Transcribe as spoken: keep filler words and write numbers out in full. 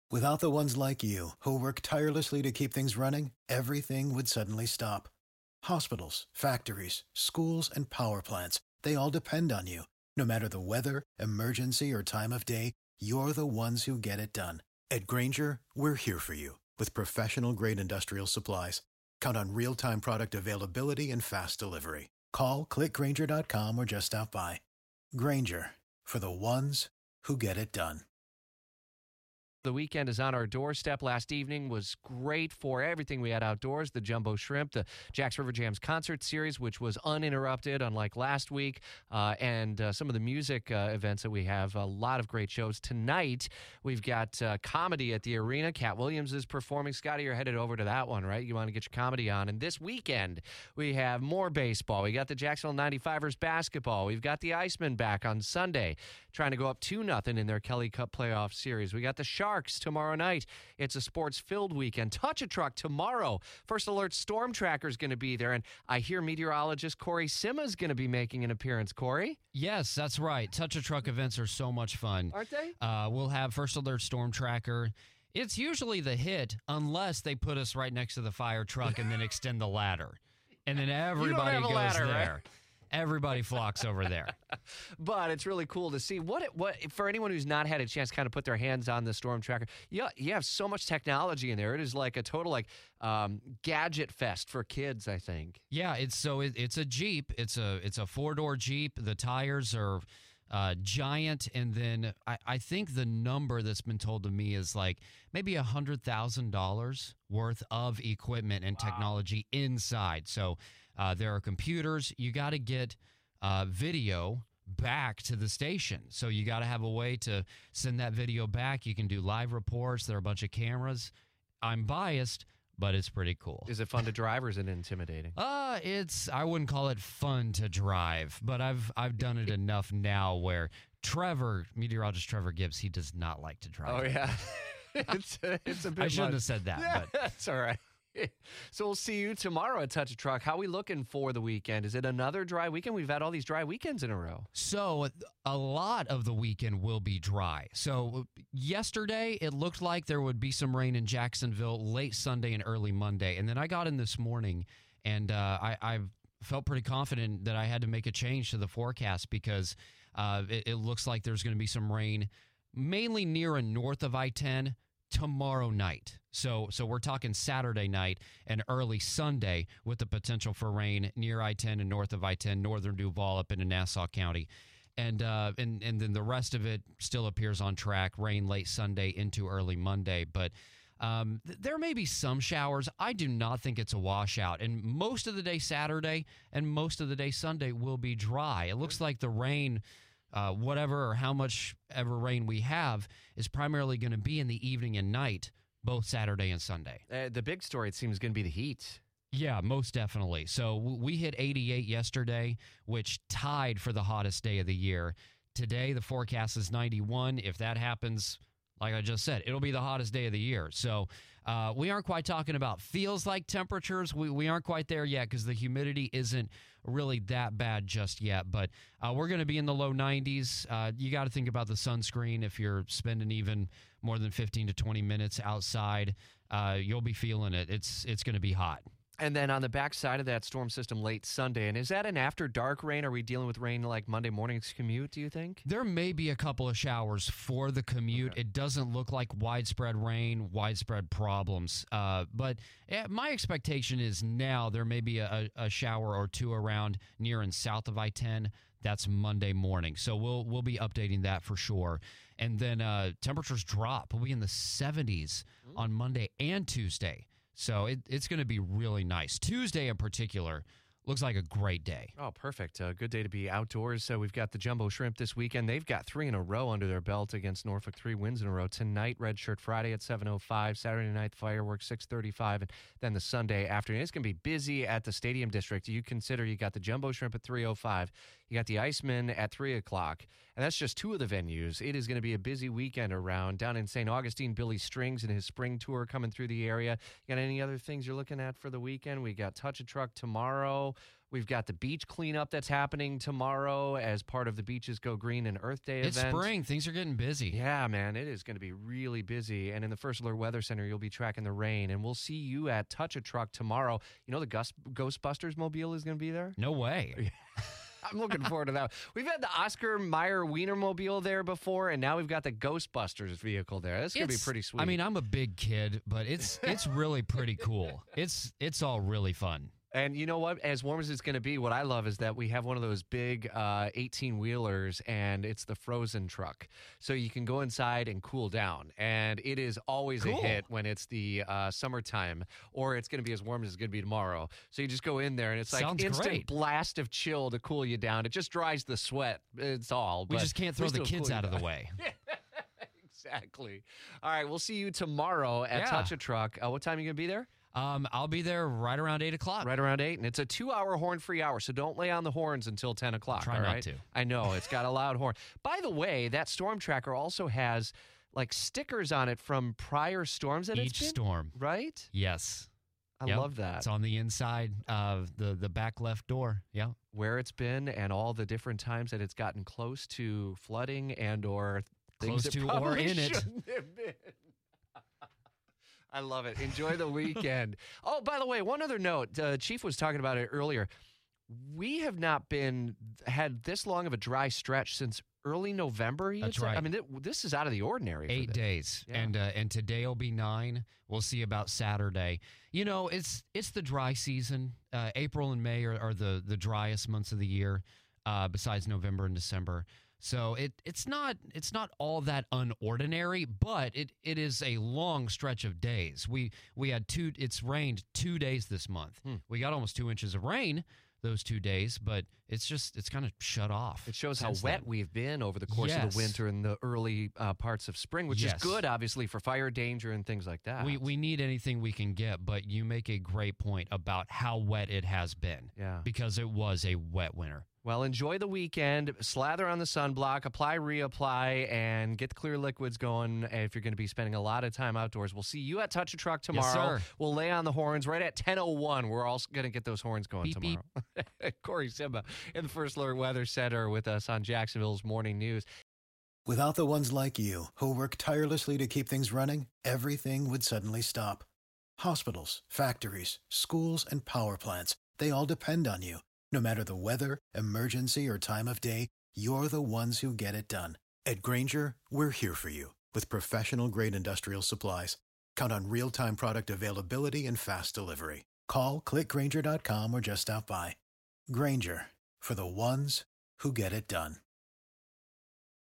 Without the ones like you, who work tirelessly to keep things running, everything would suddenly stop. Hospitals, factories, schools, and power plants, they all depend on you. No matter the weather, emergency, or time of day, you're the ones who get it done. At Grainger, we're here for you with professional-grade industrial supplies. Count on real-time product availability and fast delivery. Call, click Grainger dot com, or just stop by. Grainger, for the ones who get it done. The weekend is on our doorstep. Last evening was great for everything we had outdoors. The Jumbo Shrimp, the Jack's River Jams concert series, which was uninterrupted, unlike last week, uh, and uh, some of the music uh, events that we have. A lot of great shows. Tonight, we've got uh, comedy at the arena. Cat Williams is performing. Scotty, you're headed over to that one, right? You want to get your comedy on. And this weekend, we have more baseball. We got the Jacksonville ninety-fivers basketball. We've got the Icemen back on Sunday, trying to go up two nothing in their Kelly Cup playoff series. We got the Sharks tomorrow night. It's a sports-filled weekend. Touch a Truck tomorrow. First Alert Storm Tracker is going to be there, and I hear meteorologist Corey Sima is going to be making an appearance. Corey? Yes, that's right. Touch a Truck events are so much fun. Aren't they? Uh, we'll have First Alert Storm Tracker. It's usually the hit unless they put us right next to the fire truck and then extend the ladder. And then everybody goes ladder, there. Right? Everybody flocks over there. But it's really cool to see. What what for anyone who's not had a chance to kind of put their hands on the Storm Tracker, yeah, you have so much technology in there. It is like a total like um, gadget fest for kids, I think. Yeah, it's so it, it's a Jeep. It's a it's a four-door Jeep. The tires are uh, giant, and then I, I think the number that's been told to me is like maybe one hundred thousand dollars worth of equipment and wow. technology inside. So uh, there are computers. You got to get uh, video back to the station. So you got to have a way to send that video back. You can do live reports. There are a bunch of cameras. I'm biased, but it's pretty cool. Is it fun to drive or is it intimidating? Uh, it's I wouldn't call it fun to drive, but I've I've done it enough now where Trevor, meteorologist Trevor Gibbs, he does not like to drive. Oh, yeah. it's, a, it's a bit I shouldn't much. have said that. Yeah, but that's all right. So we'll see you tomorrow at Touch a Truck. How are we looking for the weekend? Is it another dry weekend? We've had all these dry weekends in a row. So a lot of the weekend will be dry. So yesterday, it looked like there would be some rain in Jacksonville late Sunday and early Monday. And then I got in this morning, and uh, I, I felt pretty confident that I had to make a change to the forecast because uh, it, it looks like there's going to be some rain, mainly near and north of I ten, tomorrow night. So so we're talking Saturday night and early Sunday with the potential for rain near I ten and north of I ten, northern Duval up into Nassau County. And uh, and and then the rest of it still appears on track, rain late Sunday into early Monday. But um, th- there may be some showers. I do not think it's a washout. And most of the day Saturday and most of the day Sunday will be dry. It looks like the rain, Uh, whatever or how much ever rain we have, is primarily going to be in the evening and night, both Saturday and Sunday. Uh, the big story, it seems, going to be the heat. Yeah, most definitely. So w- we hit eighty-eight yesterday, which tied for the hottest day of the year. Today, the forecast is ninety-one. If that happens, like I just said, it'll be the hottest day of the year. So uh, we aren't quite talking about feels like temperatures. We, we aren't quite there yet because the humidity isn't really that bad just yet. But uh, we're going to be in the low nineties. Uh, you got to think about the sunscreen. If you're spending even more than fifteen to twenty minutes outside, uh, you'll be feeling it. It's, it's going to be hot. And then on the backside of that storm system late Sunday, and is that an after dark rain? Are we dealing with rain like Monday morning's commute, do you think? There may be a couple of showers for the commute. Okay. It doesn't look like widespread rain, widespread problems. Uh, but eh, my expectation is now there may be a, a shower or two around near and south of I ten. That's Monday morning. So we'll we'll be updating that for sure. And then uh, temperatures drop. We'll be in the seventies mm. on Monday and Tuesday. So it, it's going to be really nice. Tuesday in particular looks like a great day. Oh, perfect. A good day to be outdoors. So we've got the Jumbo Shrimp this weekend. They've got three in a row under their belt against Norfolk, three wins in a row. Tonight, Red Shirt Friday at seven oh five. Saturday night, fireworks, six thirty-five. And then the Sunday afternoon. It's going to be busy at the Stadium District. You consider you got the Jumbo Shrimp at three oh five. You got the Icemen at three o'clock. And that's just two of the venues. It is going to be a busy weekend around. Down in Saint Augustine, Billy Strings and his spring tour coming through the area. You got any other things you're looking at for the weekend? We got Touch a Truck tomorrow. We've got the beach cleanup that's happening tomorrow as part of the Beaches Go Green and Earth Day It's event. spring. Things are getting busy. Yeah, man, it is going to be really busy. And in the First Alert Weather Center, you'll be tracking the rain. And we'll see you at Touch a Truck tomorrow. You know the Gus- Ghostbusters mobile is going to be there? No way. I'm looking forward to that. We've had the Oscar Mayer Wienermobile there before, and now we've got the Ghostbusters vehicle there. That's going to be It's- pretty sweet. I mean, I'm a big kid, but it's it's really pretty cool. It's it's all really fun. and you know what? As warm as it's going to be, what I love is that we have one of those big uh, eighteen-wheelers, and it's the frozen truck. So you can go inside and cool down. And it is always Cool. a hit when it's the uh, summertime, or it's going to be as warm as it's going to be tomorrow. So you just go in there, and it's like Sounds instant great. blast of chill to cool you down. It just dries the sweat. It's all. We but just can't we throw the still kids cool you out of the down. way. Exactly. All right, we'll see you tomorrow at Yeah. Touch a Truck. Uh, what time are you going to be there? Um, I'll be there right around eight o'clock. Right around eight, and it's a two-hour horn-free hour, so don't lay on the horns until ten o'clock. Try all not right? to. I know it's got a loud horn. By the way, that storm tracker also has like stickers on it from prior storms that Each it's been. storm. Right? Yes. I Yep. love that. It's on the inside of the the back left door. Yeah. Where it's been and all the different times that it's gotten close to flooding and or things Close that to or probably in it. shouldn't have been. I love it. Enjoy the weekend. Oh, by the way, one other note. Uh, Chief was talking about it earlier. We have not been had this long of a dry stretch since early November. he had That's said. I right. mean, th- this is out of the ordinary. for Eight this. days, Yeah. and uh, and today will be nine. We'll see about Saturday. You know, it's it's the dry season. Uh, April and May are, are the the driest months of the year, uh, besides November and December. So it it's not it's not all that unordinary, but it, it is a long stretch of days. We we had two. It's rained two days this month. Hmm. We got almost two inches of rain those two days, but it's just it's kind of shut off. It shows how since wet then. we've been over the course of Yes. the winter and the early uh, parts of spring, which Yes. is good, obviously, for fire danger and things like that. We we need anything we can get, but you make a great point about how wet it has been yeah. because it was a wet winter. Well, enjoy the weekend. Slather on the sunblock, apply, reapply, and get the clear liquids going if you're going to be spending a lot of time outdoors. We'll see you at Touch a Truck tomorrow. sir. We'll lay on the horns right at ten oh one. We're all going to get those horns going Beep, beep. tomorrow. Corey Simba in the First Alert Weather Center with us on Jacksonville's Morning News. Without the ones like you, who work tirelessly to keep things running, everything would suddenly stop. Hospitals, factories, schools, and power plants, they all depend on you. No matter the weather, emergency, or time of day, you're the ones who get it done. At Grainger, we're here for you with professional-grade industrial supplies. Count on real-time product availability and fast delivery. Call, click Grainger dot com, or just stop by. Grainger, for the ones who get it done.